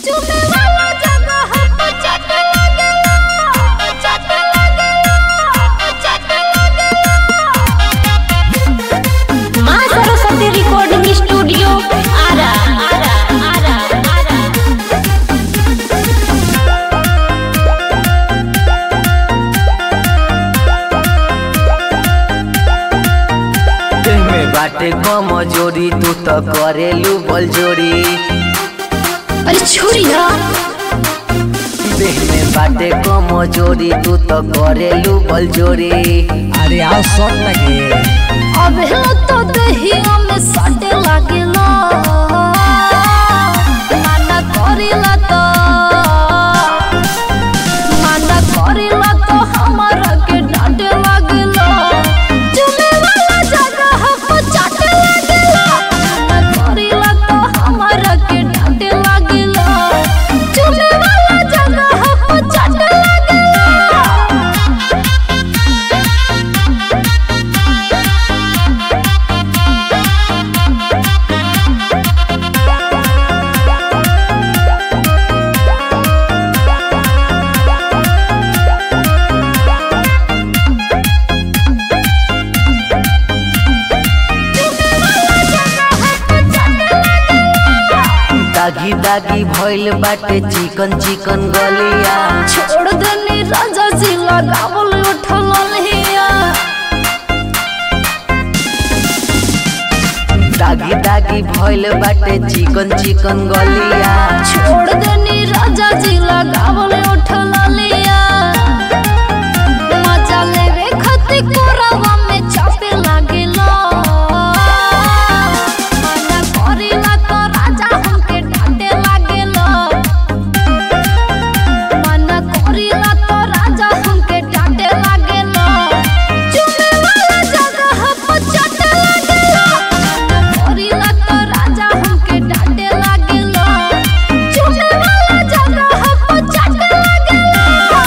चुमे वाला जगह पे चट लगेला, चट लगेला, चट लगेला। मां सरस्वती रिकॉर्डिंग स्टूडियो आरा आरा आरा आरा। बाटे कमजोरी तू तो करेलू बल जोड़ी। अरे छोड़ी ना। देह में बाटे कमजोरी तू तो करेलू बल जोड़ी। अरे आओ शॉट लगे अबे तो दहिया में सटे लागेला, माना करिला तो हमारा के डांटे लागेला। चुमे वाला जगह पे चाटे लागेला, माना करिला तो हमारा के डांटे लागेला। चुमे वाला जगह पे चाटे लागेला। दागी दागी भइल बाटे चिकन चिकन गलिया। छोड़ देनी राजा जी लगावल उठल लिया। दागी दागी भइल बाटे चिकन चिकन गलिया। छोड़ देनी राजा जी लगावल उठल लिया। मजा लेवे खती कोरावा में चापे लागेला। मना करिला तो राजा हमके डांटे लागेला। मना करिला तो राजा हमके डांटे लागेला। चुमे वाला जगह पे चाटे लागेला। मना करिला तो राजा हमके डांटे लागेला। चुमे वाला जगह पे चाटे लागेला।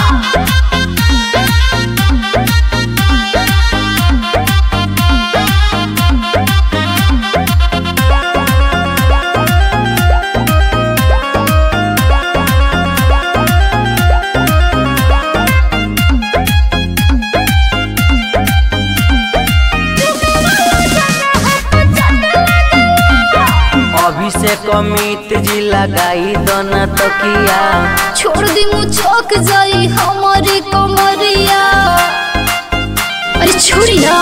अभिषेक अमित जी लगाई दोना तकिया। छोड़ दी मुझक जाई हमारी कमरिया। अरे छोड़ी ना।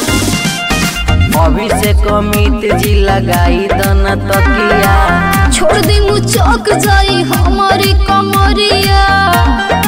अभिषेक अमित जी लगाई दोना तकिया। छोड़ दी मुझक जाई हमारी कमरिया।